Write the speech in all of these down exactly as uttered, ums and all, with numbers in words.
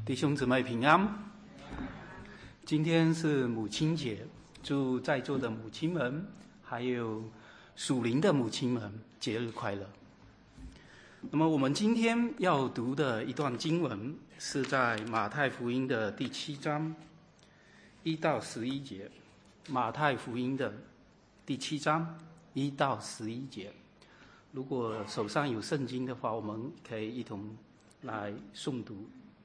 弟兄姊妹平安。今天是母亲节，祝在座的母亲们还有属灵的母亲们节日快乐。那么我们今天要读的一段经文是在马太福音的第七章一到十一节。马太福音的第七章一到十一节，如果手上有圣经的话，我们可以一同来诵读。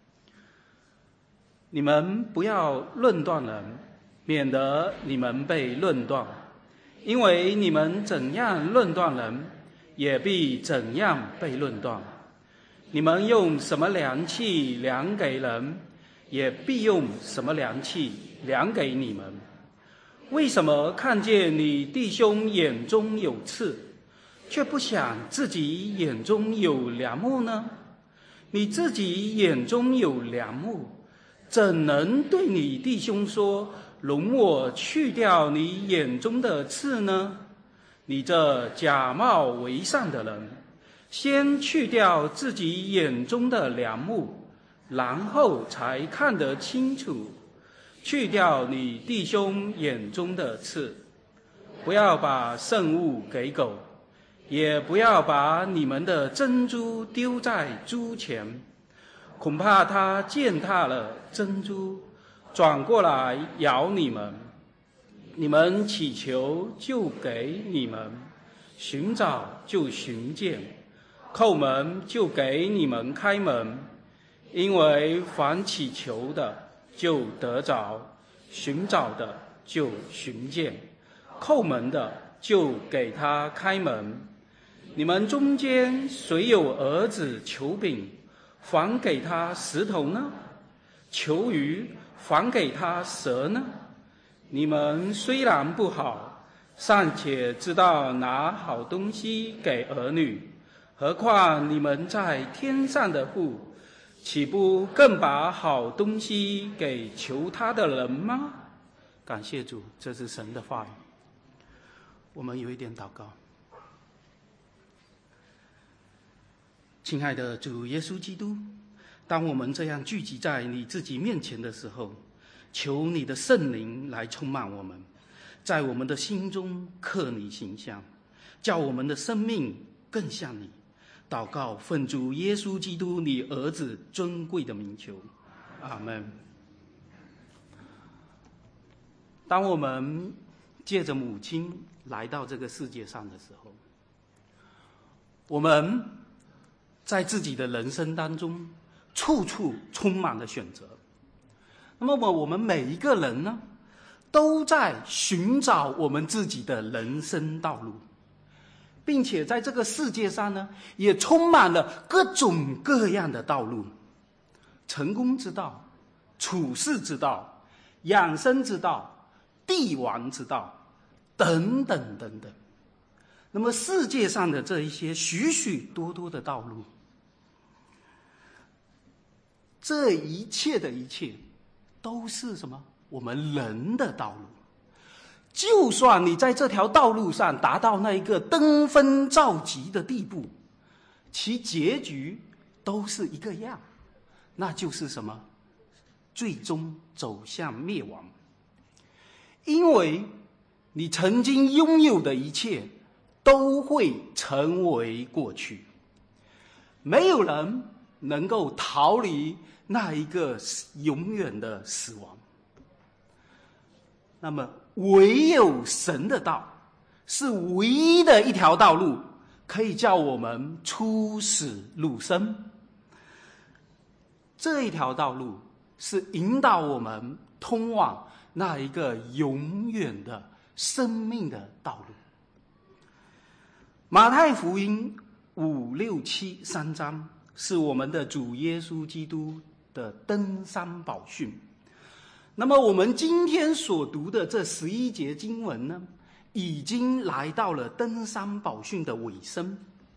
你们不要论断人，免得你们被论断。因为你们怎样论断人，也必怎样被论断。你们用什么量器量给人，也必用什么量器量给你们。为什么看见你弟兄眼中有刺，却不想自己眼中有梁木呢？你自己眼中有梁木，怎能对你弟兄说，容我去掉你眼中的刺呢？你这假冒为善的人，先去掉自己眼中的梁木，然后才看得清楚。去掉你弟兄眼中的刺。不要把圣物给狗，也不要把你们的珍珠丢在猪前，恐怕它践踏了珍珠，转过来咬你们。你们祈求就给你们，寻找就寻见，叩门就给你们开门。因为凡祈求的就得着，寻找的就寻见，叩门的就给他开门。你们中间谁有儿子求饼，反给他石头呢？求鱼，反给他蛇呢？你们虽然不好，尚且知道拿好东西给儿女，何况你们在天上的父，岂不更把好东西给求他的人吗？感谢主，这是神的话语。我们有一点祷告。亲爱的主耶稣基督，当我们这样聚集在你自己面前的时候，求你的圣灵来充满我们，在我们的心中刻你形象，叫我们的生命更像你。祷告奉主耶稣基督你儿子尊贵的名求，阿们。当我们借着母亲来到这个世界上的时候，我们在自己的人生当中处处充满了选择。那么我们每一个人呢，都在寻找我们自己的人生道路，并且在这个世界上呢，也充满了各种各样的道路，成功之道、处世之道、养生之道、帝王之道等等等等。那么世界上的这一些许许多多的道路，这一切的一切都是什么？我们人的道路。就算你在这条道路上达到那一个登峰造极的地步，其结局都是一个样，那就是什么？最终走向灭亡。因为你曾经拥有的一切都会成为过去，没有人能够逃离那一个永远的死亡。那么唯有神的道是唯一的一条道路，可以叫我们出死入生。这一条道路是引导我们通往那一个永远的生命的道路。马太福音五六七三章是我们的主耶稣基督的登山宝训。那么我们今天所读的这十一节经文呢，已经来到了登山宝训的尾声。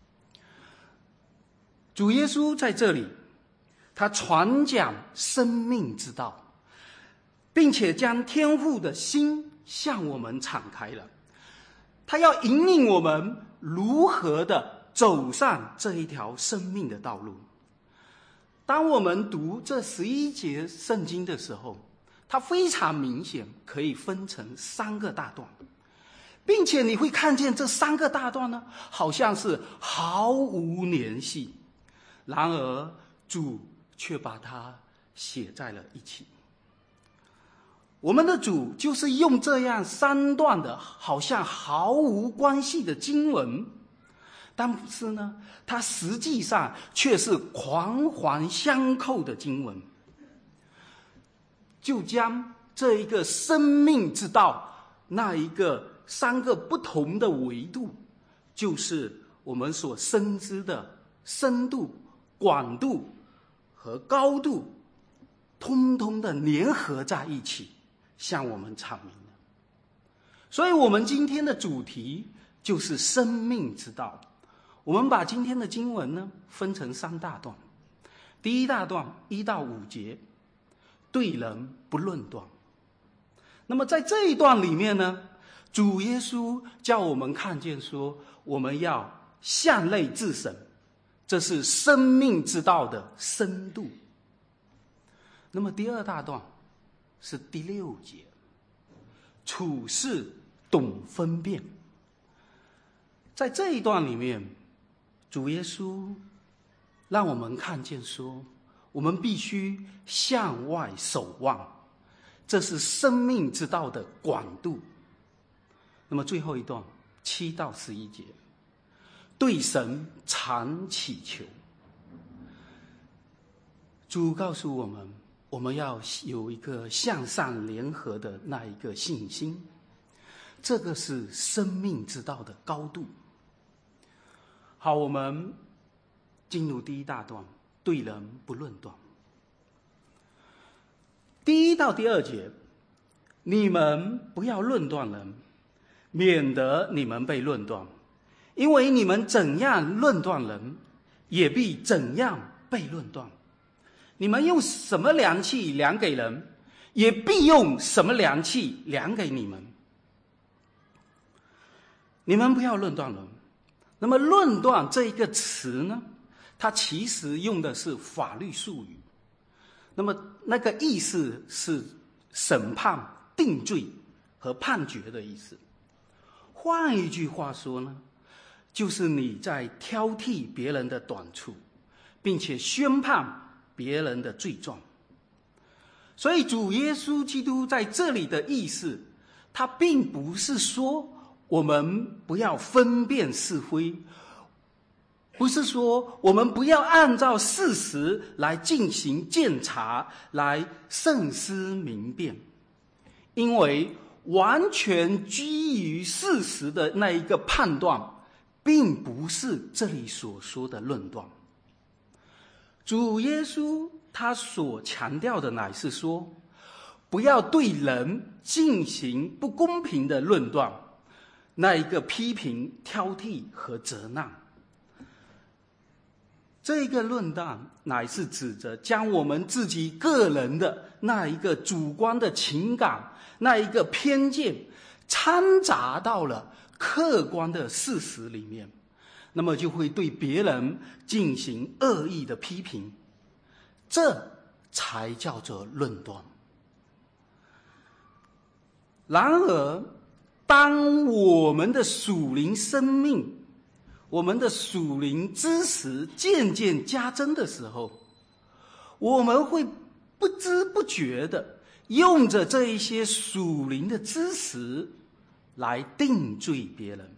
主耶稣在这里，他传讲生命之道，并且将天父的心向我们敞开了。他要引领我们如何的走上这一条生命的道路。 当我们读这十一节圣经的时候，它非常明显可以分成三个大段，并且你会看见这三个大段呢，好像是毫无联系，然而主却把它写在了一起。我们的主就是用这样三段的好像毫无关系的经文，但是呢，它实际上却是环环相扣的经文，就将这一个生命之道那一个三个不同的维度，就是我们所深知的深度、广度和高度，通通的联合在一起，向我们阐明了。所以我们今天的主题就是生命之道。我们把今天的经文呢分成三大段。第一大段一到五节，对人不论断。那么在这一段里面呢，主耶稣叫我们看见说，我们要向内自省，这是生命之道的深度。那么第二大段是第六节，处事懂分辨。在这一段里面，主耶稣让我们看见说，我们必须向外守望，这是生命之道的广度。那么最后一段七到十一节，对神常祈求。主告诉我们，我们要有一个向上联合的那一个信心，这个是生命之道的高度。好，我们进入第一大段，对人不论断。第一到第二节，你们不要论断人，免得你们被论断，因为你们怎样论断人，也必怎样被论断。你们用什么量器量给人，也必用什么量器量给你们。你们不要论断人。那么论断这一个词呢，它其实用的是法律术语，那么那个意思是审判、定罪和判决的意思。换一句话说呢，就是你在挑剔别人的短处，并且宣判别人的罪状。所以主耶稣基督在这里的意思，他并不是说我们不要分辨是非，不是说我们不要按照事实来进行鉴察，来慎思明辨，因为完全基于事实的那一个判断，并不是这里所说的论断。主耶稣他所强调的乃是说，不要对人进行不公平的论断，那一个批评、挑剔和责难。这个论断乃是指着将我们自己个人的那一个主观的情感，那一个偏见掺杂到了客观的事实里面，那么就会对别人进行恶意的批评，这才叫做论断。然而当我们的属灵生命，我们的属灵知识渐渐加增的时候，我们会不知不觉的用着这一些属灵的知识来定罪别人。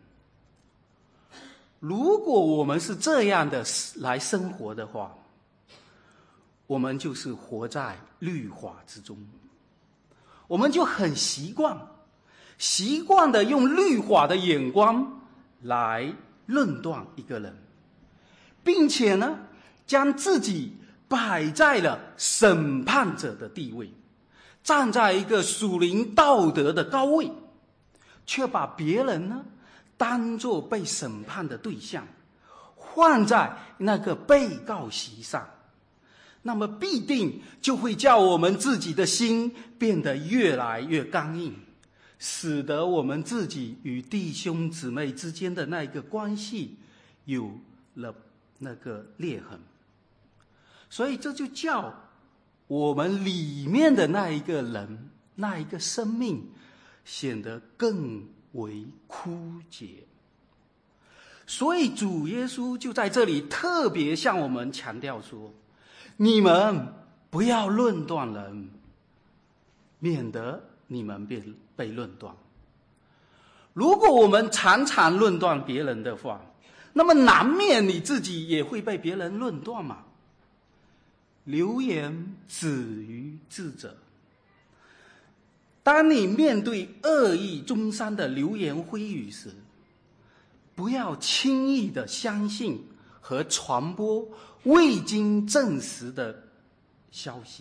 如果我们是这样的来生活的话，我们就是活在律法之中，我们就很习惯习惯的用律法的眼光来论断一个人，并且呢，将自己摆在了审判者的地位，站在一个属灵道德的高位，却把别人呢当作被审判的对象，放在那个被告席上，那么必定就会叫我们自己的心变得越来越刚硬，使得我们自己与弟兄姊妹之间的那个关系有了那个裂痕。 所以这就叫我们里面的那一个人，那一个生命显得更为枯竭。所以主耶稣就在这里特别向我们强调说，你们不要论断人，免得你们被被论断。如果我们常常论断别人的话，那么难免你自己也会被别人论断嘛。流言止于智者。当你面对恶意中伤的流言蜚语时，不要轻易的相信和传播未经证实的消息。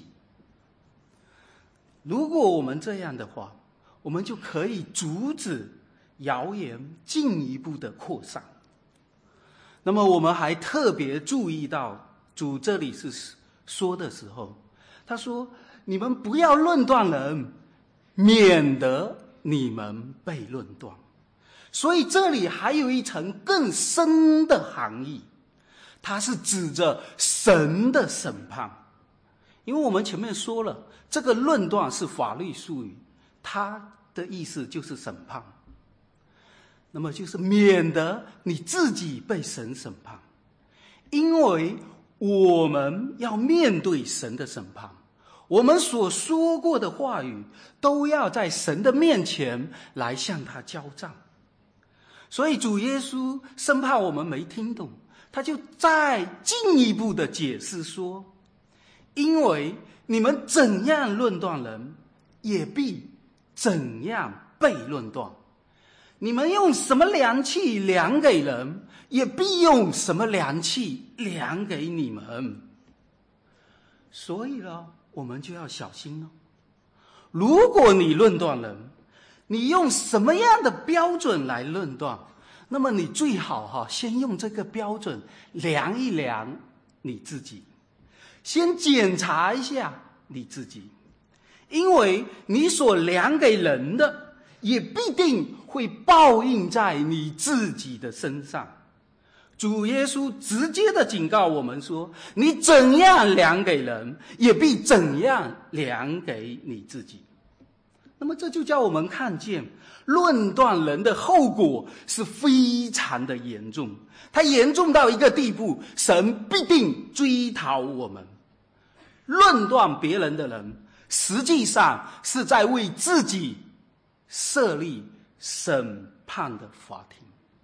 如果我们这样的话，我们就可以阻止谣言进一步的扩散。那么我们还特别注意到，主这里是说的时候，他说：“你们不要论断人，免得你们被论断。”所以这里还有一层更深的含义，它是指着神的审判。因为我们前面说了，这个论断是法律术语，它的意思就是审判。那么就是免得你自己被神审判，因为我们要面对神的审判，我们所说过的话语都要在神的面前来向他交账。所以主耶稣生怕我们没听懂，他就再进一步的解释说，因为你们怎样论断人，也必怎样被论断。你们用什么量器量给人，也必用什么量器量给你们。所以呢，我们就要小心了。如果你论断人，你用什么样的标准来论断，那么你最好哈，先用这个标准量一量你自己，先检查一下你自己，因为你所量给人的，也必定会报应在你自己的身上。主耶稣直接的警告我们说，你怎样量给人，也必怎样量给你自己。那么这就叫我们看见论断人的后果是非常的严重，它严重到一个地步，神必定追讨我们。论断别人的人，实际上是在为自己设立审判的法庭。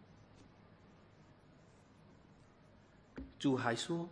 主还说，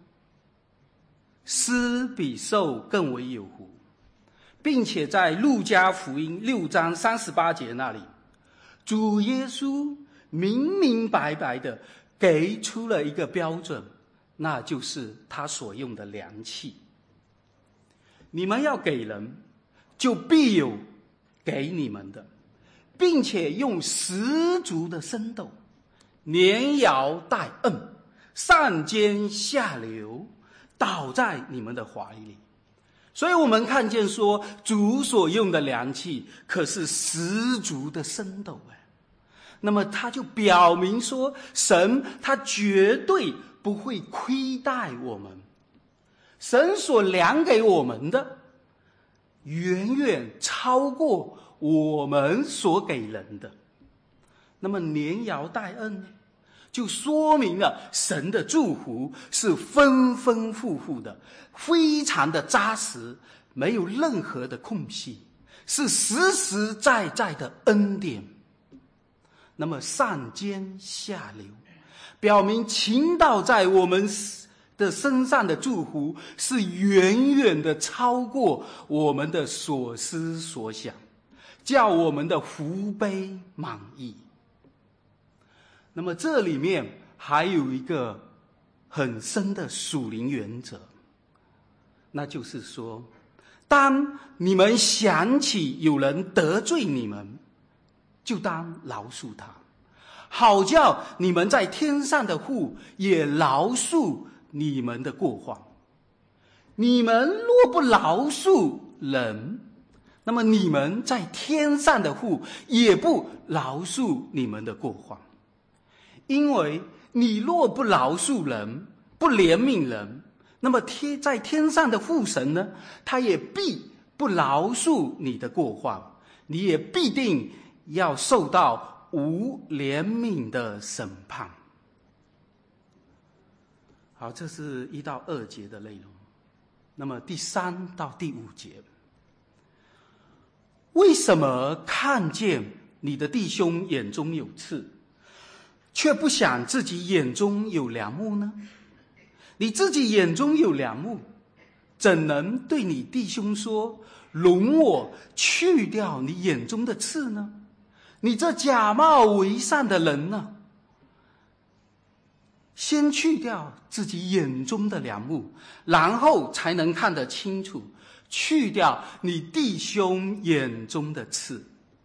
施比受更为有福，并且在路加福音六章三十八节那里，主耶稣明明白白的给出了一个标准，那就是他所用的量器。你们要给人，就必有给你们的，并且用十足的深度，连摇带摁，上尖下流，倒在你们的怀里。所以我们看见说，主所用的量器可是十足的深度。那么他就表明说，神他绝对不会亏待我们，神所量给我们的远远超过我们所给人的。那么连摇带摁，就说明了神的祝福是丰丰富富的，非常的扎实，没有任何的空隙，是实实在在的恩典。那么上尖下流，表明倾倒在我们的身上的祝福是远远的超过我们的所思所想，叫我们的福杯满溢。那么这里面还有一个很深的属灵原则，那就是说，当你们想起有人得罪你们，就当饶恕他，好叫你们在天上的父也饶恕你们的过犯。你们若不饶恕人，那么你们在天上的父也不饶恕你们的过犯。因为你若不饶恕人，不怜悯人， 那么天在天上的父神呢，他也必不饶恕你的过犯，你也必定要受到无怜悯的审判。好，这是一到二节的内容。那么第三到第五节，为什么看见你的弟兄眼中有刺，却不想自己眼中有梁木呢？你自己眼中有梁木，怎能对你弟兄说，容我去掉你眼中的刺呢？你这假冒为善的人呢，先去掉自己眼中的梁木，然后才能看得清楚，去掉你弟兄眼中的刺。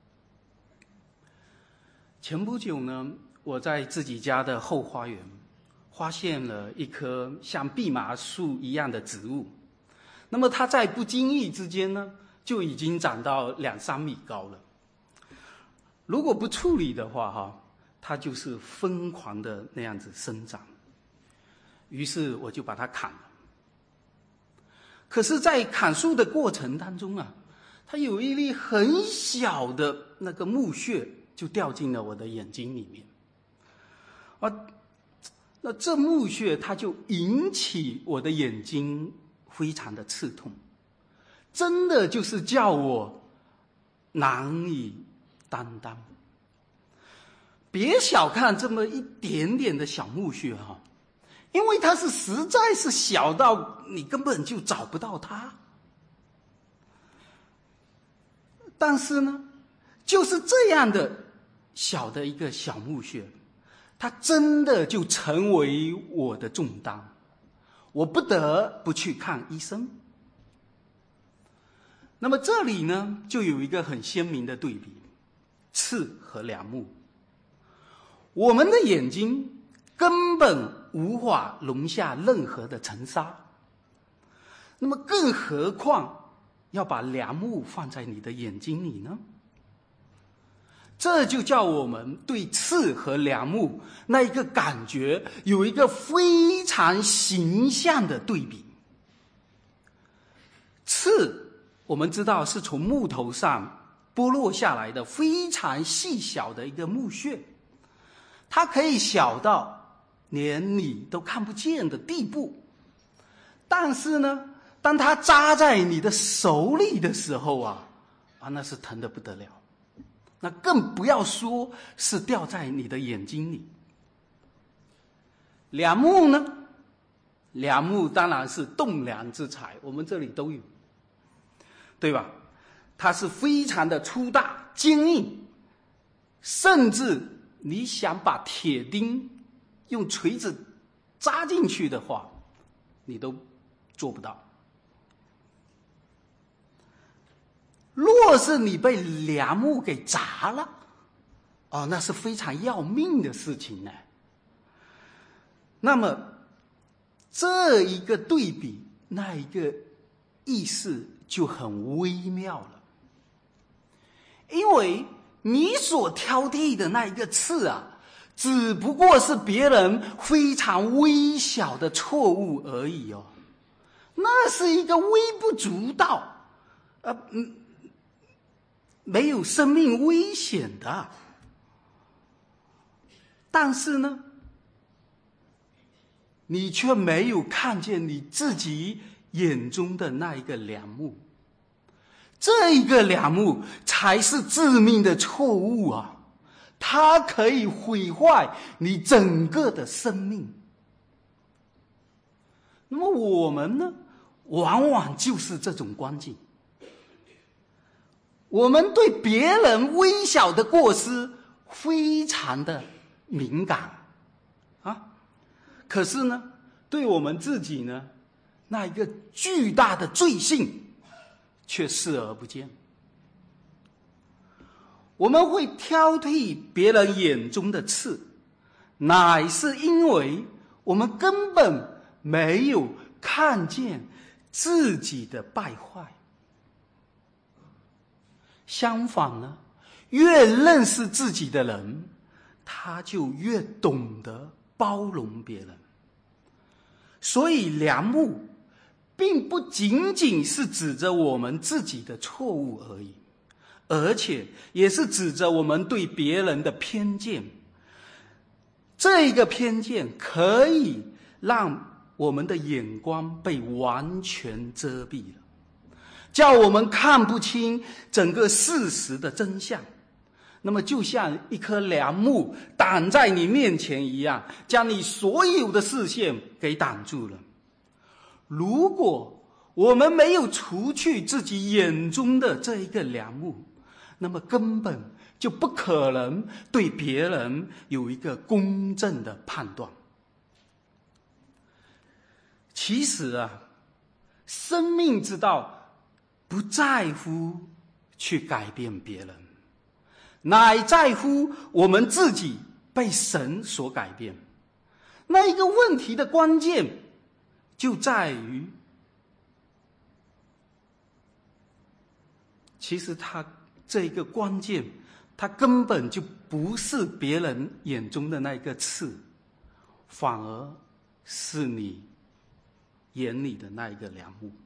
前不久呢，我在自己家的后花园发现了一棵像蓖麻树一样的植物，那么它在不经意之间呢，就已经长到两三米高了。如果不处理的话哈，它就是疯狂的那样子生长。于是我就把它砍了。可是在砍树的过程当中啊，它有一粒很小的那个木屑就掉进了我的眼睛里面。啊，那这木屑它就引起我的眼睛非常的刺痛，真的就是叫我难以担当。别小看这么一点点的小木屑哈，因为它是实在是小到你根本就找不到它。但是呢，就是这样的小的一个小木屑，它真的就成为我的重担，我不得不去看医生。那么这里呢，就有一个很鲜明的对比，刺和梁木。我们的眼睛根本无法容下任何的尘沙，那么更何况要把梁木放在你的眼睛里呢？这就叫我们对刺和梁木那一个感觉有一个非常形象的对比。刺我们知道是从木头上剥落下来的非常细小的一个木屑，它可以小到连你都看不见的地步。但是呢，当它扎在你的手里的时候啊，啊，那是疼得不得了。那更不要说是掉在你的眼睛里。梁木呢？梁木当然是栋梁之材，我们这里都有，对吧？它是非常的粗大坚硬，甚至你想把铁钉用锤子扎进去的话，你都做不到。若是你被梁木给砸了，哦，那是非常要命的事情呢。那么这一个对比，那一个意思就很微妙了。因为你所挑剔的那一个刺啊，只不过是别人非常微小的错误而已哦，那是一个微不足道，呃嗯。没有生命危险的。但是呢，你却没有看见你自己眼中的那一个梁木，这一个梁木才是致命的错误啊！它可以毁坏你整个的生命。那么我们呢，往往就是这种光景。我们对别人微小的过失非常的敏感啊，可是呢，对我们自己呢，那一个巨大的罪性却视而不见。我们会挑剔别人眼中的刺，乃是因为我们根本没有看见自己的败坏。相反呢，越认识自己的人，他就越懂得包容别人。 所以良木并不仅仅是指着我们自己的错误而已，而且也是指着我们对别人的偏见。这个偏见可以让我们的眼光被完全遮蔽了，叫我们看不清整个事实的真相。那么就像一棵梁木挡在你面前一样，将你所有的视线给挡住了。如果我们没有除去自己眼中的这一个梁木，那么根本就不可能对别人有一个公正的判断。其实啊，生命之道不在乎去改变别人，乃在乎我们自己被神所改变。那一个问题的关键就在于，其实他这个关键，他根本就不是别人眼中的那个刺，反而是你眼里的那一个梁木。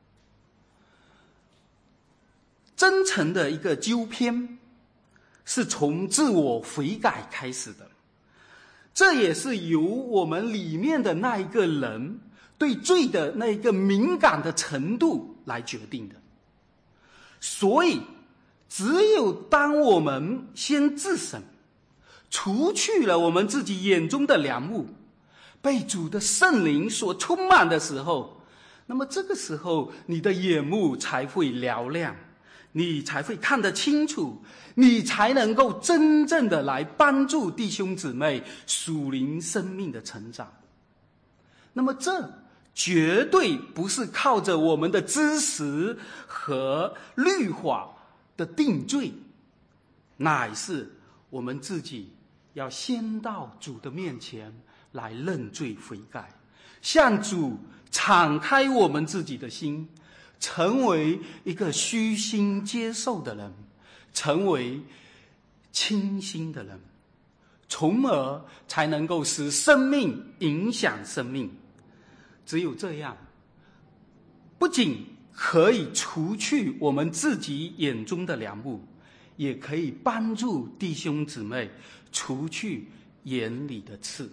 真诚的一个纠偏是从自我悔改开始的，这也是由我们里面的那一个人对罪的那一个敏感的程度来决定的。所以只有当我们先自省，除去了我们自己眼中的梁木，被主的圣灵所充满的时候，那么这个时候你的眼目才会嘹亮，你才会看得清楚，你才能够真正的来帮助弟兄姊妹属灵生命的成长。那么这绝对不是靠着我们的知识和律法的定罪，乃是我们自己要先到主的面前来认罪悔改，向主敞开我们自己的心，成为一个虚心接受的人，成为清心的人，从而才能够使生命影响生命。只有这样，不仅可以除去我们自己眼中的梁木，也可以帮助弟兄姊妹除去眼里的刺。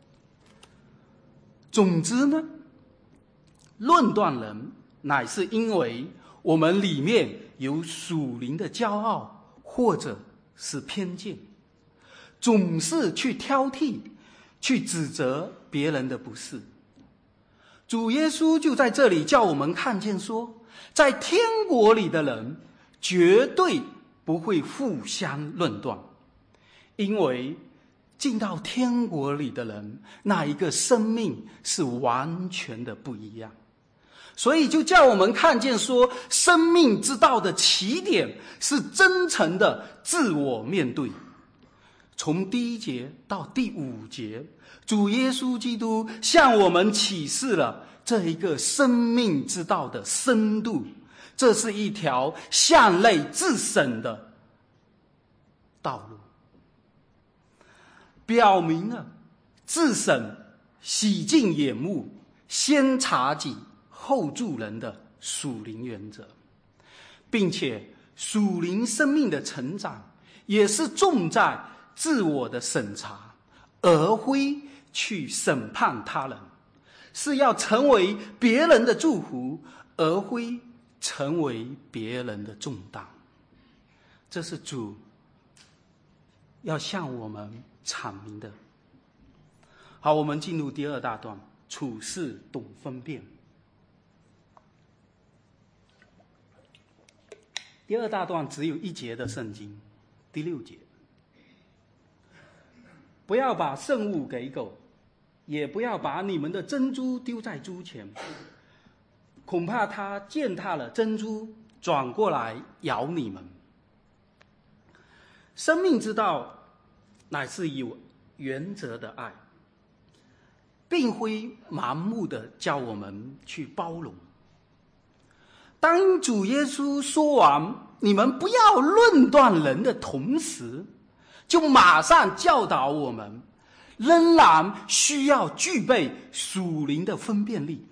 总之呢，论断人乃是因为我们里面有属灵的骄傲或者是偏见，总是去挑剔，去指责别人的不是。主耶稣就在这里叫我们看见说，在天国里的人绝对不会互相论断，因为进到天国里的人，那一个生命是完全的不一样。所以就叫我们看见说，生命之道的起点是真诚的自我面对。从第一节到第五节，主耶稣基督向我们启示了这一个生命之道的深度，这是一条向内自省的道路，表明了自省、洗净眼目、先察己后助人的属灵原则，并且属灵生命的成长也是重在自我的审查，而非去审判他人，是要成为别人的祝福，而非成为别人的重担。这是主要向我们阐明的。好，我们进入第二大段，处事懂分辨。第二大段只有一节的圣经，第六节，不要把圣物给狗，也不要把你们的珍珠丢在猪前，恐怕它践踏了珍珠，转过来咬你们。生命之道乃是有原则的爱，并非盲目的叫我们去包容。当主耶稣说完你们不要论断人的同时，就马上教导我们仍然需要具备属灵的分辨力。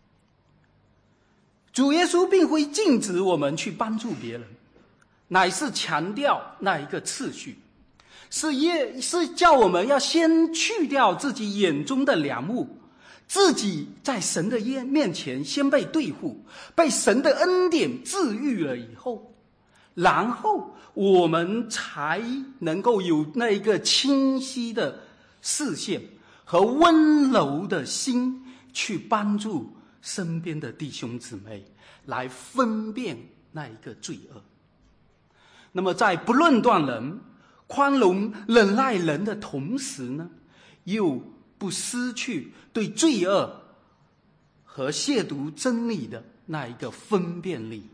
主耶稣并非禁止我们去帮助别人，乃是强调那一个次序，是也是叫我们要先去掉自己眼中的梁木，自己在神的面前先被对付，被神的恩典治愈了以后，然后我们才能够有那一个清晰的视线和温柔的心，去帮助身边的弟兄姊妹来分辨那一个罪恶。那么在不论断人、宽容忍耐人的同时呢，又不失去对罪恶和亵渎真理的那一个分辨力。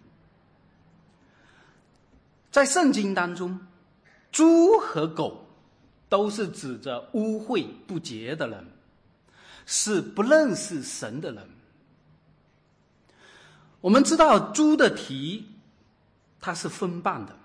在圣经当中，猪和狗都是指着污秽不洁的人，是不认识神的人。我们知道猪的蹄它是分瓣的，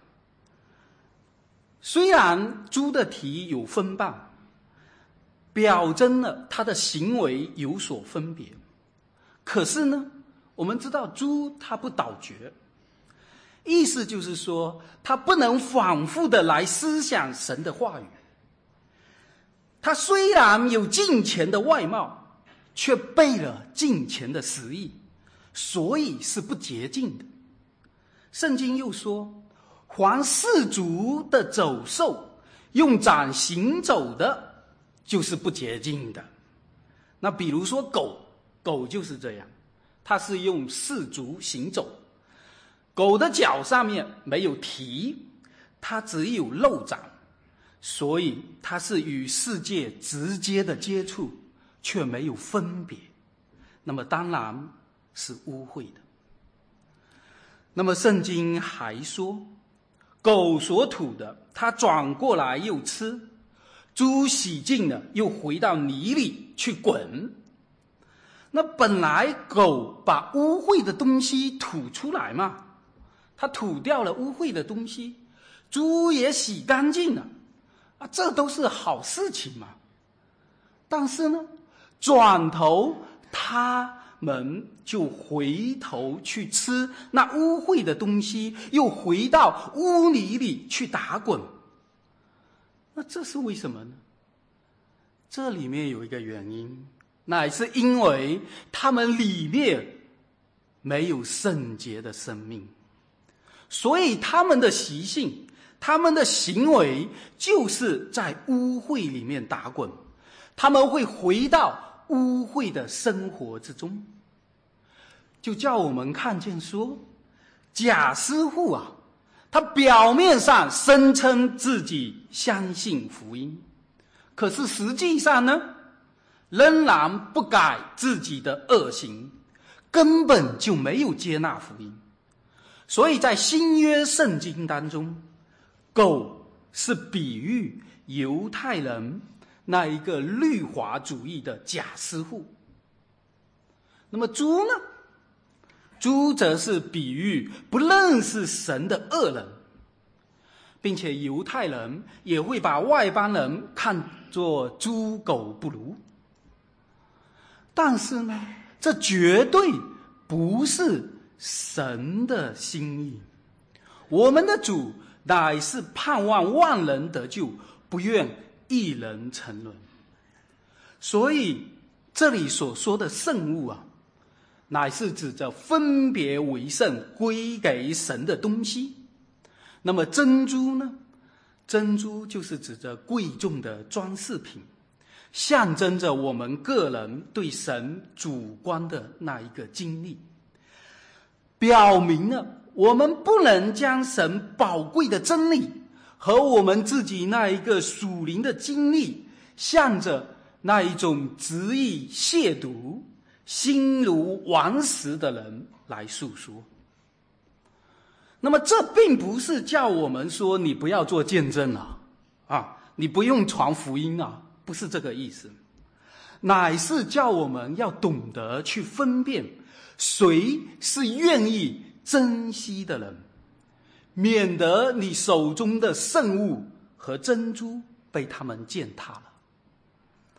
虽然猪的蹄有分瓣，表征了它的行为有所分别，可是呢，我们知道猪它不倒觉，意思就是说它不能反复的来思想神的话语。它虽然有敬虔的外貌，却背了敬虔的实意，所以是不洁净的。圣经又说，凡世俗的走兽用掌行走的，就是不洁净的。那比如说狗，狗就是这样，它是用四足行走，狗的脚上面没有蹄，它只有肉掌，所以它是与世界直接的接触，却没有分别，那么当然是污秽的。那么圣经还说，狗所吐的，它转过来又吃；猪洗净了，又回到泥里去滚。那本来狗把污秽的东西吐出来嘛，它吐掉了污秽的东西，猪也洗干净了，啊，这都是好事情嘛。但是呢，转头他们就回头去吃那污秽的东西，又回到污泥里去打滚。那这是为什么呢？这里面有一个原因，乃是因为他们里面没有圣洁的生命，所以他们的习性，他们的行为就是在污秽里面打滚，他们会回到污秽的生活之中。就叫我们看见说，假师傅啊，他表面上声称自己相信福音，可是实际上呢，仍然不改自己的恶行，根本就没有接纳福音。所以在新约圣经当中，狗是比喻犹太人那一个律法主义的假师傅。那么猪呢？猪则是比喻不认识神的恶人，并且犹太人也会把外邦人看作猪狗不如。但是呢，这绝对不是神的心意。我们的主乃是盼望万人得救，不愿一人沉沦。所以这里所说的圣物啊，乃是指着分别为圣归给神的东西。那么珍珠呢？珍珠就是指着贵重的装饰品，象征着我们个人对神主观的那一个经历，表明了我们不能将神宝贵的真理和我们自己那一个属灵的经历，向着那一种执意亵渎、心如顽石的人来诉说。那么这并不是叫我们说你不要做见证了啊，你不用传福音啊，不是这个意思，乃是叫我们要懂得去分辨谁是愿意珍惜的人，免得你手中的圣物和珍珠被他们践踏了。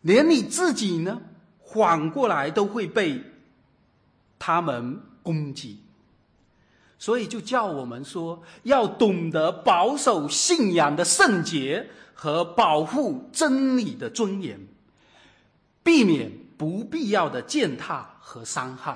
连你自己呢，反过来都会被他们攻击。所以就叫我们说，要懂得保守信仰的圣洁和保护真理的尊严，避免不必要的践踏和伤害。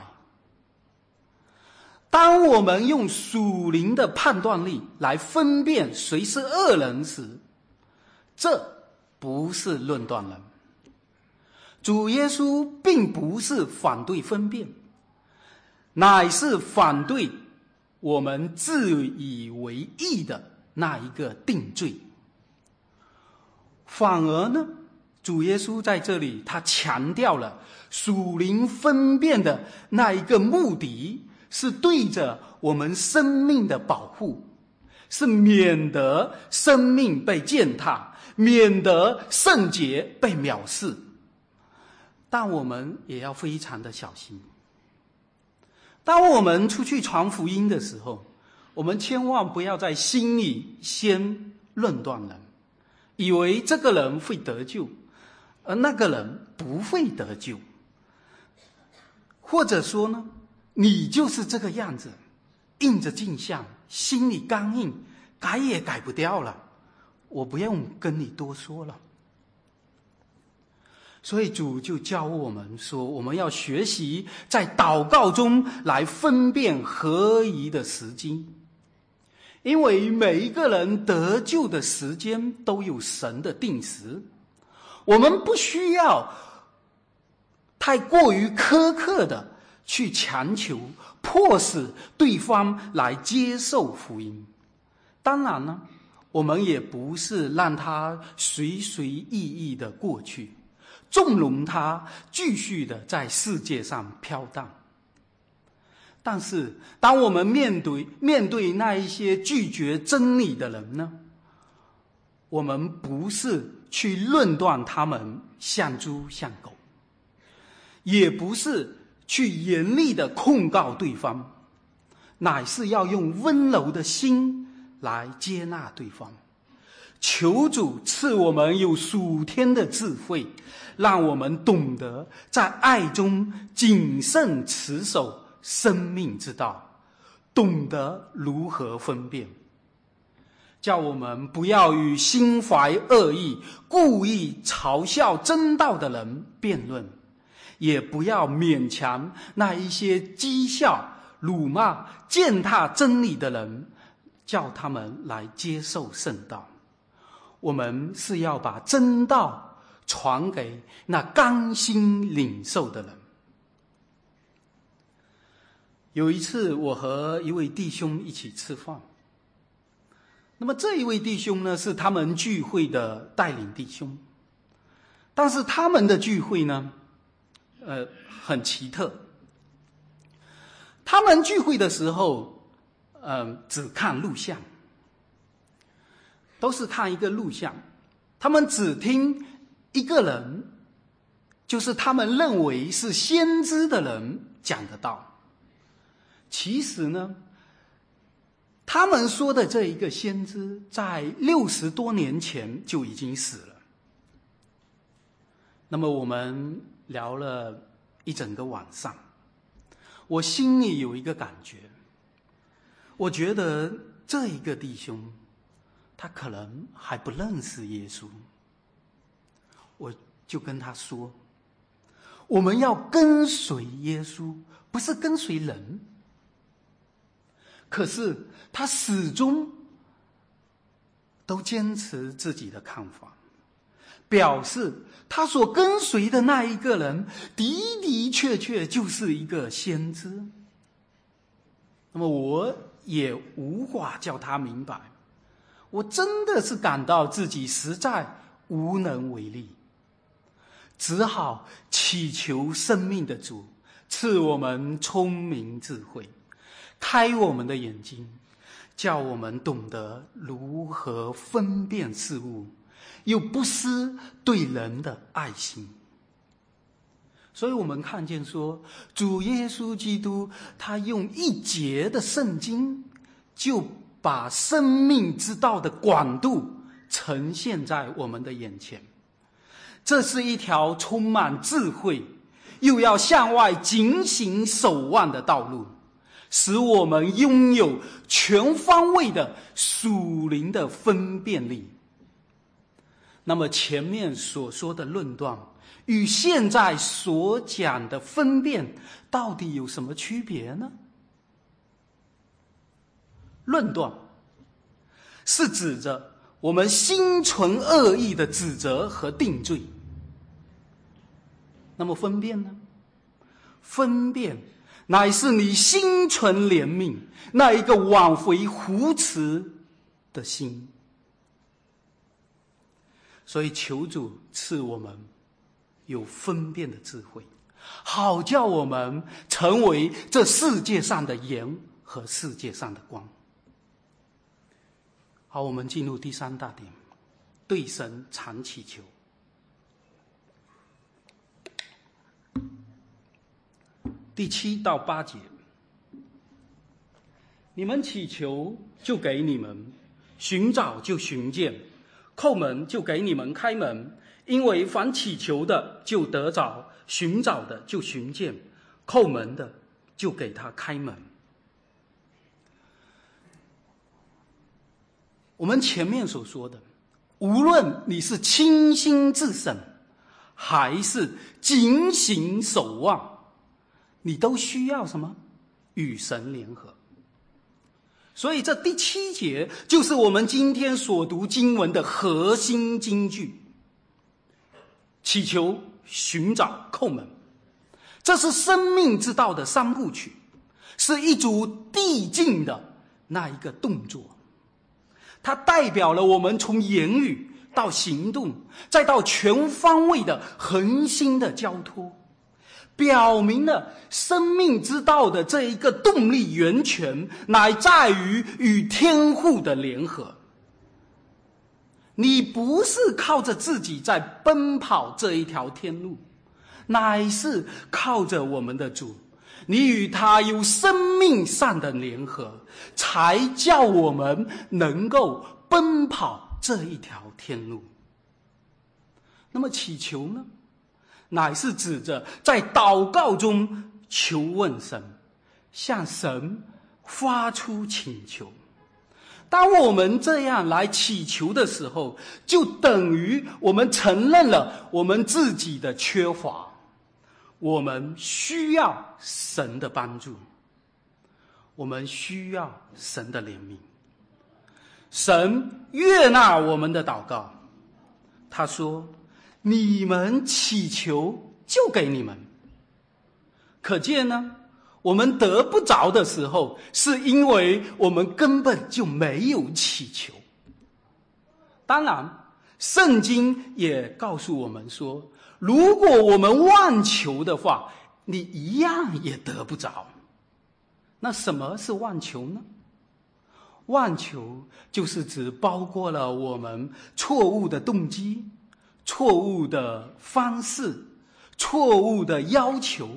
当我们用属灵的判断力来分辨谁是恶人时，这不是论断人。主耶稣并不是反对分辨，乃是反对我们自以为义的那一个定罪。反而呢，主耶稣在这里他强调了属灵分辨的那一个目的，是对着我们生命的保护，是免得生命被践踏，免得圣洁被藐视。但我们也要非常的小心。当我们出去传福音的时候，我们千万不要在心里先论断人，以为这个人会得救，而那个人不会得救。或者说呢，你就是这个样子，映着镜像，心里刚硬，改也改不掉了，我不用跟你多说了。所以主就教我们说，我们要学习在祷告中来分辨合宜的时机，因为每一个人得救的时间都有神的定时，我们不需要太过于苛刻的去强求迫使对方来接受福音。当然呢，我们也不是让他随随意意的过去，纵容他继续的在世界上飘荡。但是当我们面对面对那一些拒绝真理的人呢，我们不是去论断他们像猪像狗，也不是去严厉的控告对方，乃是要用温柔的心来接纳对方。求主赐我们有属天的智慧，让我们懂得在爱中谨慎持守生命之道，懂得如何分辨，叫我们不要与心怀恶意、故意嘲笑真道的人辩论，也不要勉强那一些讥笑、辱骂、践踏真理的人，叫他们来接受圣道。我们是要把真道传给那甘心领受的人。有一次我和一位弟兄一起吃饭，那么这一位弟兄呢，是他们聚会的带领弟兄，但是他们的聚会呢呃，很奇特。他们聚会的时候呃，只看录像，都是看一个录像，他们只听一个人，就是他们认为是先知的人讲的道。其实呢，他们说的这一个先知在六十多年前就已经死了。那么我们聊了一整个晚上，我心里有一个感觉，我觉得这一个弟兄他可能还不认识耶稣。我就跟他说，我们要跟随耶稣，不是跟随人。可是他始终都坚持自己的看法，表示他所跟随的那一个人的的确确就是一个先知。那么我也无法叫他明白，我真的是感到自己实在无能为力，只好祈求生命的主赐我们聪明智慧，开我们的眼睛，叫我们懂得如何分辨事物，又不失对人的爱心。所以我们看见说，主耶稣基督他用一节的圣经，就把生命之道的广度呈现在我们的眼前。 这是一条充满智慧，又要向外警醒守望的道路，使我们拥有全方位的属灵的分辨力。那么前面所说的论断与现在所讲的分辨到底有什么区别呢？论断是指着我们心存恶意的指责和定罪。那么分辨呢？分辨乃是你心存怜悯，那一个挽回扶持的心。所以求主赐我们有分辨的智慧，好叫我们成为这世界上的盐和世界上的光。好，我们进入第三大点，对神常祈求。第七到八节，你们祈求就给你们，寻找就寻见，叩门就给你们开门，因为凡祈求的就得着，寻找的就寻见，叩门的就给他开门。我们前面所说的，无论你是倾心至神，还是警醒守望，你都需要什么？与神联合。所以这第七节就是我们今天所读经文的核心金句：祈求、寻找、叩门。这是生命之道的三部曲，是一组递进的那一个动作。它代表了我们从言语到行动，再到全方位的恒心的交托，表明了生命之道的这一个动力源泉乃在于与天父的联合。你不是靠着自己在奔跑这一条天路，乃是靠着我们的主，你与他有生命上的联合，才叫我们能够奔跑这一条天路。那么祈求呢，乃是指着在祷告中求问神，向神发出请求。当我们这样来祈求的时候，就等于我们承认了我们自己的缺乏，我们需要神的帮助，我们需要神的怜悯。神悦纳我们的祷告，他说：你们祈求就给你们。可见呢，我们得不着的时候，是因为我们根本就没有祈求。当然，圣经也告诉我们说，如果我们妄求的话，你一样也得不着。那什么是妄求呢？妄求就是指包括了我们错误的动机、错误的方式、错误的要求。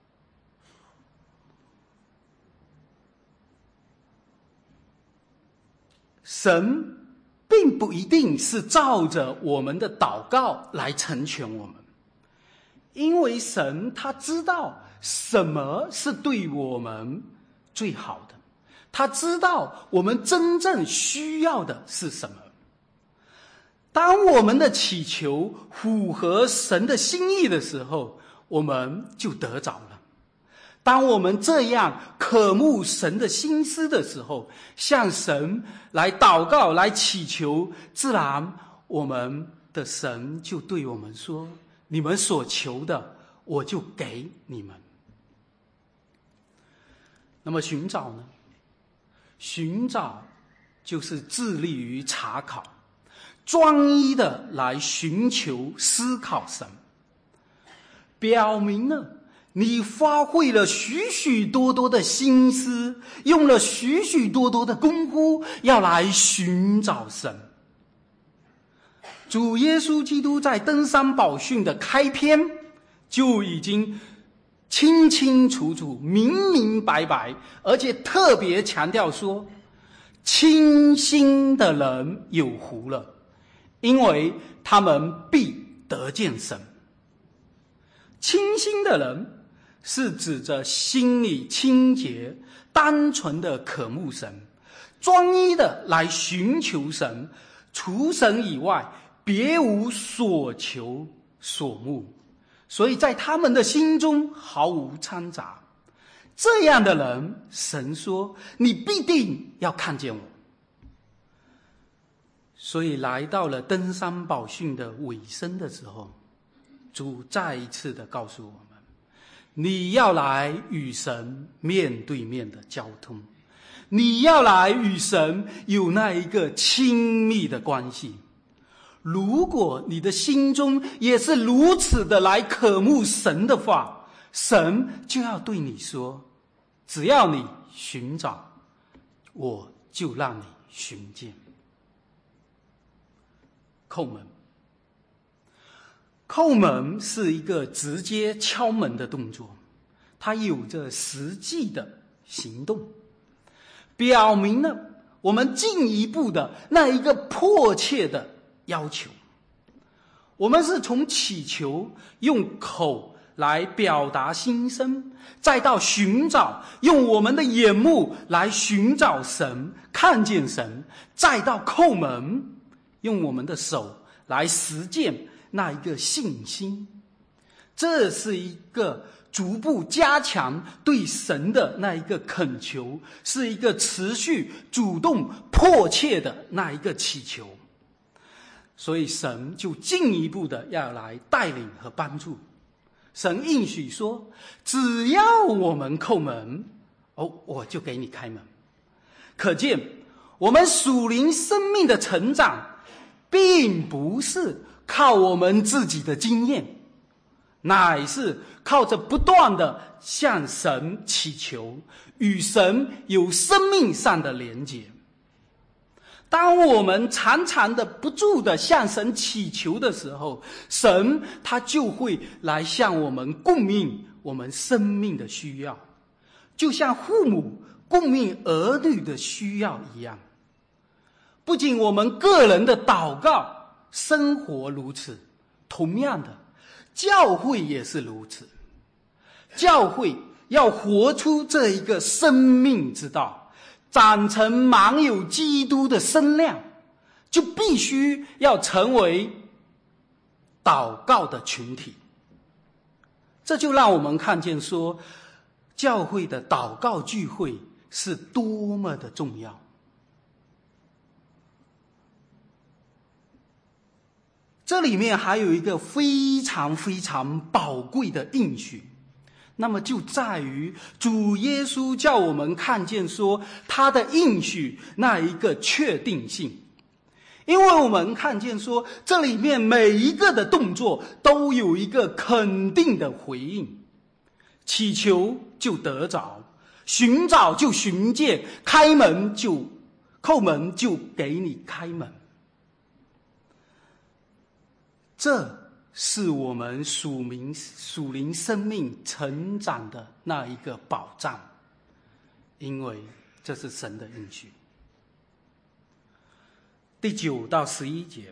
神并不一定是照着我们的祷告来成全我们，因为神他知道什么是对我们最好的，他知道我们真正需要的是什么。当我们的祈求符合神的心意的时候，我们就得着了。当我们这样渴慕神的心思的时候，向神来祷告、来祈求，自然我们的神就对我们说：你们所求的，我就给你们。那么寻找呢？寻找就是致力于查考，专一的来寻求思考神，表明了你发挥了许许多多的心思，用了许许多多的功夫，要来寻找神。主耶稣基督在登山宝训的开篇就已经清清楚楚、明明白白，而且特别强调说：清心的人有福了，因为他们必得见神。清心的人是指着心里清洁、单纯的渴慕神，专一的来寻求神，除神以外别无所求所慕，所以在他们的心中毫无掺杂。这样的人，神说你必定要看见我。所以来到了登山宝训的尾声的时候，主再一次的告诉我们，你要来与神面对面的交通，你要来与神有那一个亲密的关系。如果你的心中也是如此的来渴慕神的话，神就要对你说，只要你寻找，我就让你寻见。叩门，叩门是一个直接敲门的动作，它有着实际的行动，表明了我们进一步的那一个迫切的要求。我们是从祈求用口来表达心声，再到寻找用我们的眼目来寻找神，看见神，再到叩门用我们的手来实践那一个信心。这是一个逐步加强对神的那一个恳求，是一个持续主动迫切的那一个祈求。所以神就进一步的要来带领和帮助。神应许说，只要我们叩门，哦，我就给你开门。可见我们属灵生命的成长并不是靠我们自己的经验，乃是靠着不断的向神祈求，与神有生命上的连结。当我们常常的不住的向神祈求的时候，神他就会来向我们供应我们生命的需要，就像父母供应儿女的需要一样。不仅我们个人的祷告生活如此，同样的，教会也是如此。教会要活出这一个生命之道，长成满有基督的身量，就必须要成为祷告的群体。这就让我们看见说，教会的祷告聚会是多么的重要。这里面还有一个非常非常宝贵的应许，那么就在于主耶稣叫我们看见说他的应许那一个确定性。因为我们看见说这里面每一个的动作都有一个肯定的回应，祈求就得着，寻找就寻见，开门就叩门就给你开门。这是我们属灵属灵生命成长的那一个保障，因为这是神的应许。第九到十一节，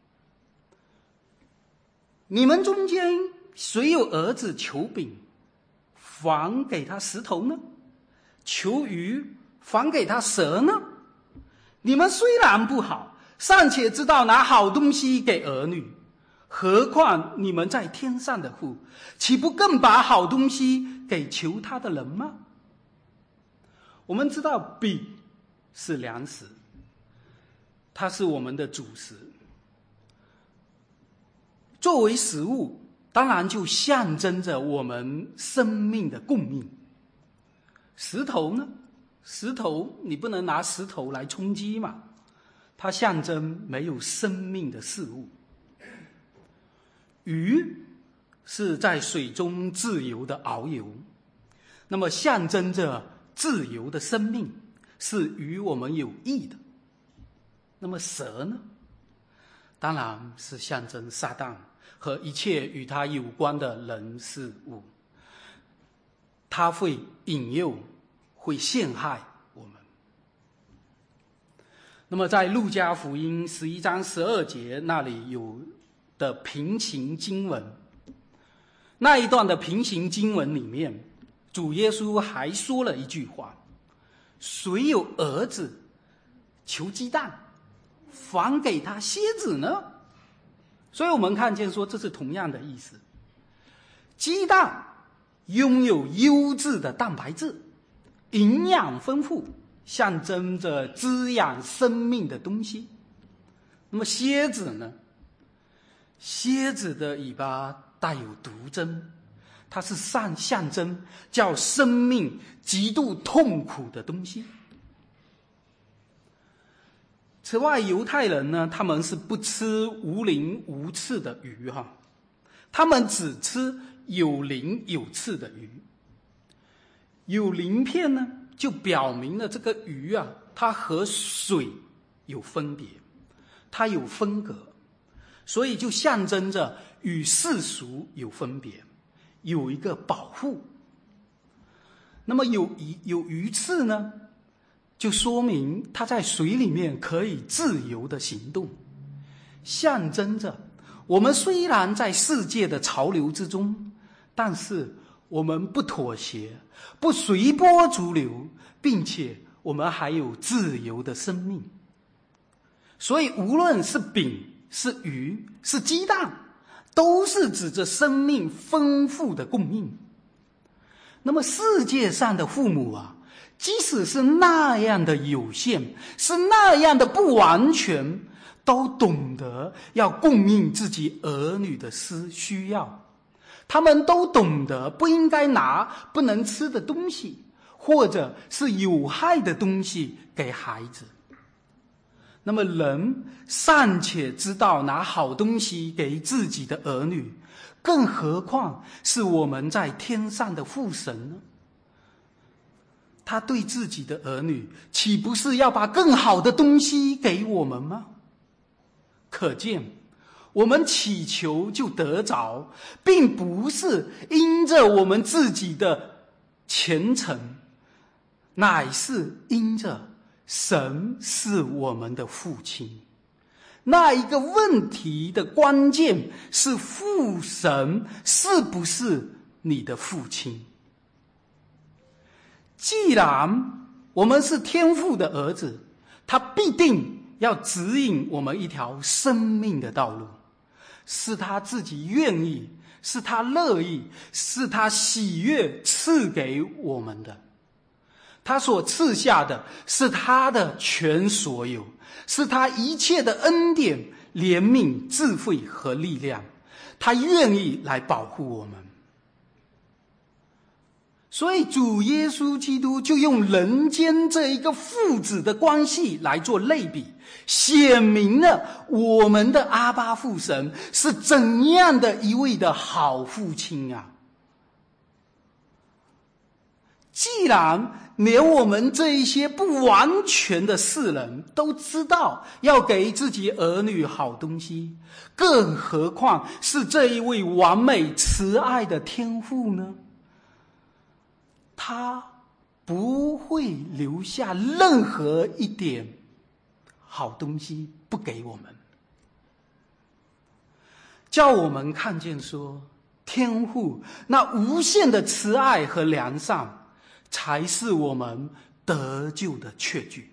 你们中间谁有儿子求饼，反给他石头呢？求鱼，反给他蛇呢？你们虽然不好，尚且知道拿好东西给儿女，何况你们在天上的父，岂不更把好东西给求他的人吗？我们知道饼是粮食，它是我们的主食，作为食物，当然就象征着我们生命的供应。石头呢？石头你不能拿石头来充饥嘛，它象征没有生命的事物。鱼是在水中自由的遨游，那么象征着自由的生命，是与我们有益的。那么蛇呢？当然是象征撒旦和一切与他有关的人事物，他会引诱，会陷害我们。那么在路加福音十一章十二节那里有的平行经文。那一段的平行经文里面，主耶稣还说了一句话：谁有儿子求鸡蛋，反给他蝎子呢？所以我们看见说，这是同样的意思。鸡蛋拥有优质的蛋白质，营养丰富，象征着滋养生命的东西。那么蝎子呢？蝎子的尾巴带有毒针，它是象象征叫生命极度痛苦的东西。此外，犹太人呢，他们是不吃无鳞无刺的鱼哈，他们只吃有鳞有刺的鱼。有鳞片呢，就表明了这个鱼啊，它和水有分别，它有分隔，所以就象征着与世俗有分别，有一个保护。那么有有鱼刺呢，就说明它在水里面可以自由的行动，象征着我们虽然在世界的潮流之中，但是我们不妥协，不随波逐流，并且我们还有自由的生命。所以无论是饼是鱼是鸡蛋，都是指着生命丰富的供应。那么世界上的父母啊，即使是那样的有限，是那样的不完全，都懂得要供应自己儿女的需要。他们都懂得不应该拿不能吃的东西，或者是有害的东西给孩子。那么人尚且知道拿好东西给自己的儿女，更何况是我们在天上的父神呢？他对自己的儿女，岂不是要把更好的东西给我们吗？可见我们祈求就得着，并不是因着我们自己的虔诚，乃是因着神是我们的父亲。那一个问题的关键是父神是不是你的父亲？既然我们是天父的儿子，他必定要指引我们一条生命的道路，是他自己愿意，是他乐意，是他喜悦赐给我们的。他所赐下的是他的全所有，是他一切的恩典、怜悯、智慧和力量，他愿意来保护我们。所以主耶稣基督就用人间这一个父子的关系来做类比，显明了我们的阿爸父神是怎样的一位的好父亲啊！既然连我们这一些不完全的世人都知道要给自己儿女好东西，更何况是这一位完美慈爱的天父呢？他不会留下任何一点好东西不给我们，叫我们看见说，天父那无限的慈爱和良善，才是我们得救的确据。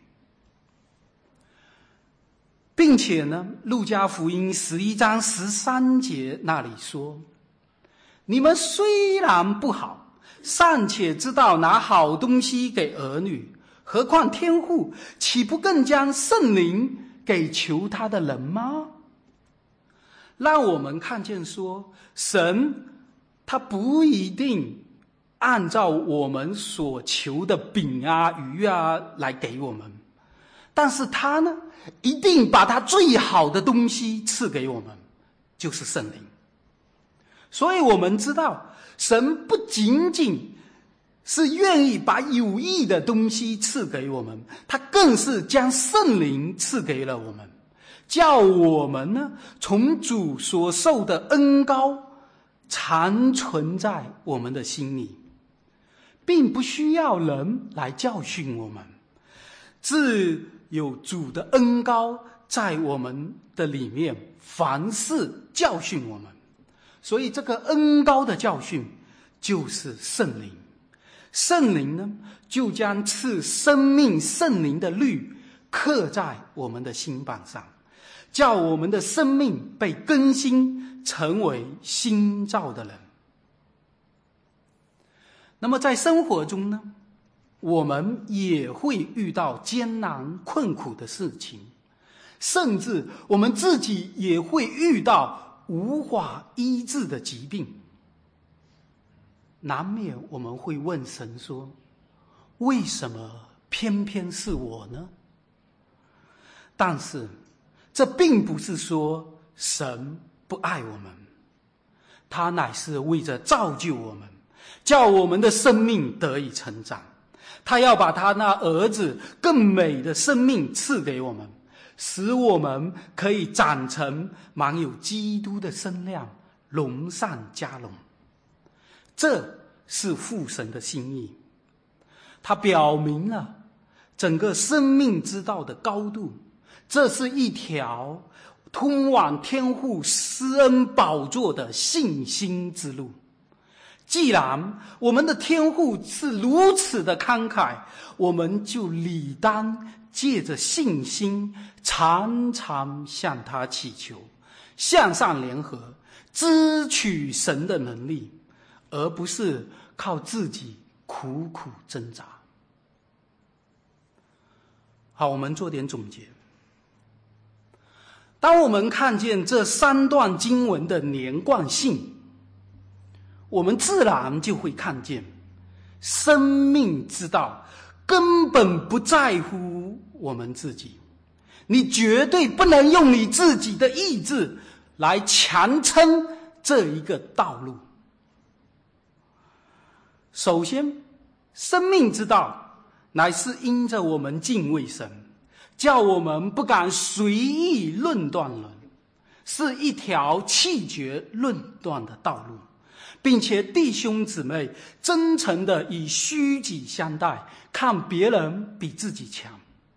并且呢，路加福音十一章十三节那里说，你们虽然不好，尚且知道拿好东西给儿女，何况天父岂不更将圣灵给求他的人吗？让我们看见说，神他不一定按照我们所求的饼啊鱼啊来给我们，但是他呢，一定把他最好的东西赐给我们，就是圣灵。所以我们知道，神不仅仅是愿意把有益的东西赐给我们，他更是将圣灵赐给了我们，叫我们呢，从主所受的恩膏常存在我们的心里，并不需要人来教训我们，自有主的恩膏在我们的里面凡事教训我们。所以这个恩膏的教训就是圣灵。圣灵呢，就将赐生命圣灵的律刻在我们的心板上，叫我们的生命被更新，成为新造的人。那么在生活中呢，我们也会遇到艰难困苦的事情，甚至我们自己也会遇到无法医治的疾病。难免我们会问神说，为什么偏偏是我呢？但是这并不是说神不爱我们，他乃是为着造就我们，叫我们的生命得以成长。他要把他那儿子更美的生命赐给我们，使我们可以长成满有基督的身量，荣上加荣。这是父神的心意，他表明了整个生命之道的高度。这是一条通往天父施恩宝座的信心之路。既然我们的天父是如此的慷慨，我们就理当借着信心常常向他祈求，向上联合，支取神的能力，而不是靠自己苦苦挣扎。好，我们做点总结。当我们看见这三段经文的连贯性，我们自然就会看见生命之道根本不在乎我们自己。你绝对不能用你自己的意志来强撑这一个道路。首先，生命之道乃是因着我们敬畏神，叫我们不敢随意论断人，是一条弃绝论断的道路，并且弟兄姊妹真诚的以虚己相待，看别人比自己强。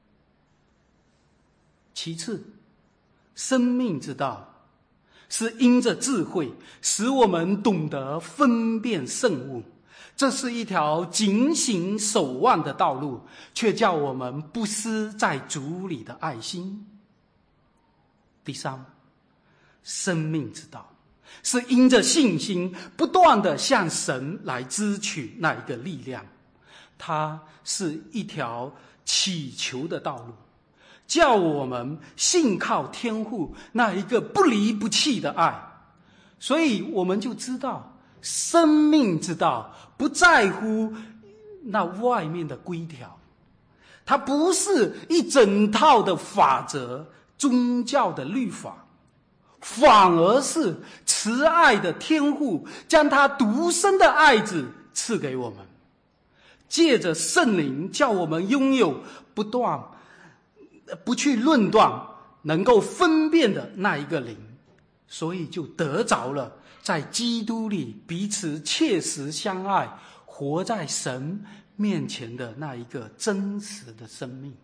其次，生命之道是因着智慧，使我们懂得分辨圣物。这是一条警醒守望的道路，却叫我们不失在主里的爱心。第三，生命之道是因着信心不断的向神来支取那一个力量，它是一条祈求的道路，叫我们信靠天父那一个不离不弃的爱。所以我们就知道生命之道不在乎那外面的规条，它不是一整套的法则、宗教的律法，反而是慈爱的天父将他独生的爱子赐给我们，借着圣灵叫我们拥有不断不去论断能够分辨的那一个灵，所以就得着了在基督里彼此切实相爱，活在神面前的那一个真实的生命。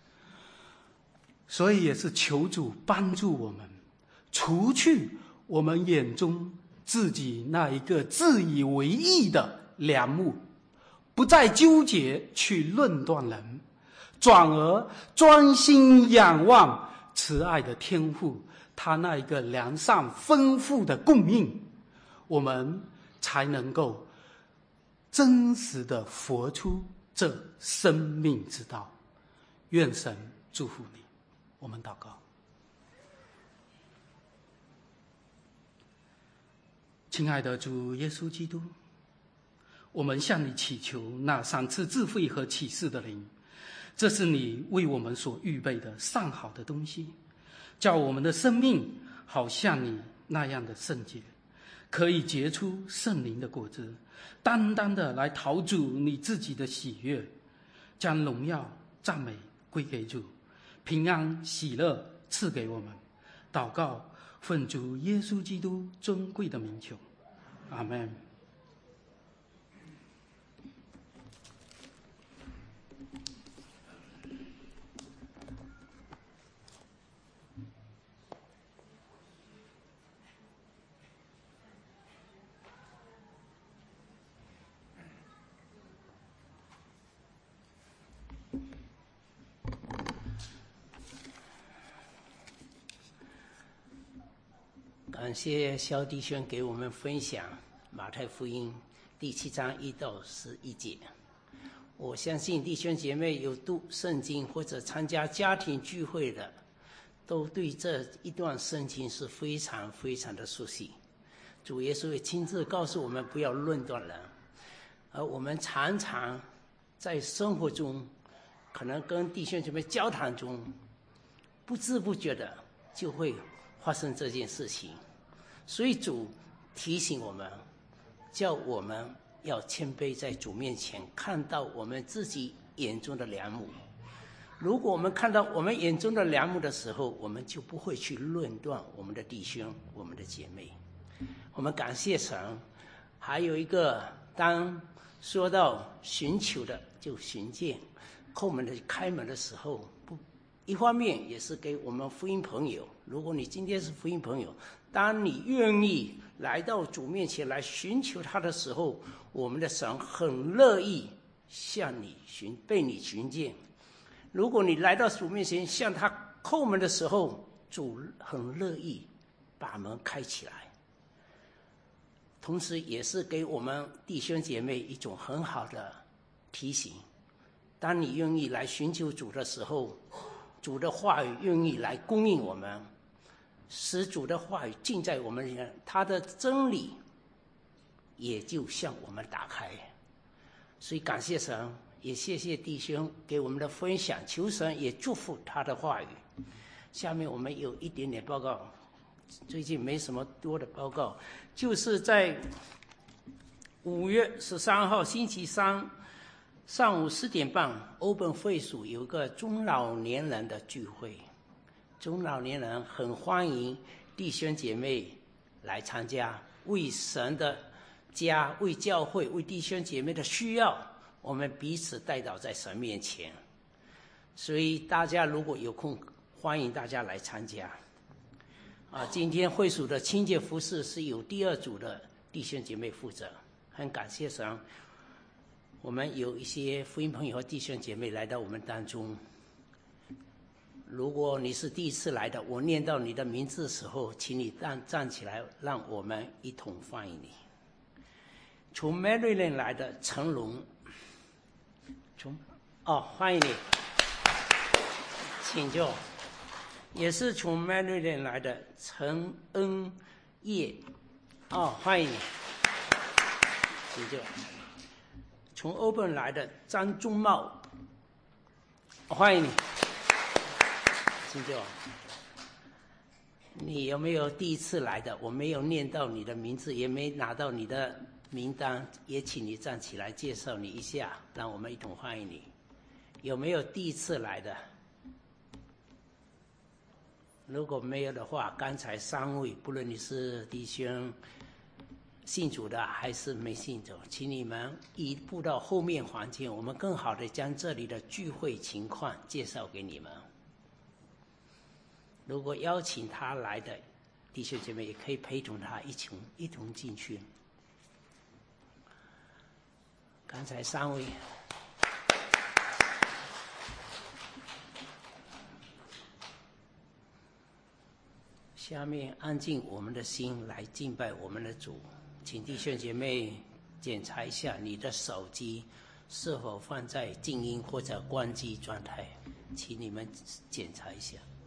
所以也是求主帮助我们，除去我们眼中自己那一个自以为意的良木，不再纠结去论断人，转而专心仰望慈爱的天父，他那一个良善丰富的供应，我们才能够真实的活出这生命之道。愿神祝福你。我们祷告。亲爱的主耶稣基督，我们向你祈求那赏赐智慧和启示的灵，这是你为我们所预备的上好的东西，叫我们的生命好像你那样的圣洁，可以结出圣灵的果子，单单的来讨主你自己的喜悦，将荣耀赞美归给主，平安喜乐赐给我们。祷告奉主耶稣基督尊贵的名求，阿们。 感谢肖弟兄给我们分享马太福音第七章一到十一节。我相信弟兄姐妹有读圣经或者参加家庭聚会的，都对这一段圣经是非常非常的熟悉。主耶稣也亲自告诉我们不要论断人，而我们常常在生活中，可能跟弟兄姐妹交谈中，不知不觉的就会发生这件事情。所以主提醒我们，叫我们要谦卑在主面前，看到我们自己眼中的梁木。如果我们看到我们眼中的梁木的时候，我们就不会去论断我们的弟兄我们的姐妹。我们感谢神。还有一个，当说到寻求的就寻见，叩门的开门的时候，不一方面也是给我们福音朋友，如果你今天是福音朋友，当你愿意来到主面前来寻求他的时候，我们的神很乐意向你寻被你寻见。如果你来到主面前向他叩门的时候，主很乐意把门开起来。同时也是给我们弟兄姐妹一种很好的提醒，当你愿意来寻求主的时候，主的话语愿意来供应我们，使主的话语尽在我们里面，他的真理也就向我们打开。所以感谢神，也谢谢弟兄给我们的分享，求神也祝福他的话语。下面我们有一点点报告，最近没什么多的报告，就是在五月十三号星期三上午四点半，欧本会所有个中老年人的聚会。中老年人很欢迎弟兄姐妹来参加，为神的家、为教会、为弟兄姐妹的需要，我们彼此代祷在神面前。所以大家如果有空，欢迎大家来参加。啊，今天会所的清洁服事是由第二组的弟兄姐妹负责，很感谢神，我们有一些福音朋友和弟兄姐妹来到我们当中。如果你是第一次来的，我念到你的名字的时候，请你站站起来，让我们一同欢迎你。从 Maryland 来的陈龙，从哦，欢迎你，请坐。也是从 Maryland 来的陈恩业，哦，欢迎你，请坐。从 Open 来的张忠茂，欢迎你，请坐。你有没有第一次来的？我没有念到你的名字，也没拿到你的名单，也请你站起来介绍你一下，让我们一同欢迎你。有没有第一次来的？如果没有的话，刚才三位，不论你是弟兄信主的还是没信主，请你们移步到后面环境，我们更好的将这里的聚会情况介绍给你们。如果邀请他来的弟兄姐妹，也可以陪同他一同一同进去。刚才三位。下面安静我们的心来敬拜我们的主，请弟兄姐妹检查一下你的手机是否放在静音或者关机状态，请你们检查一下。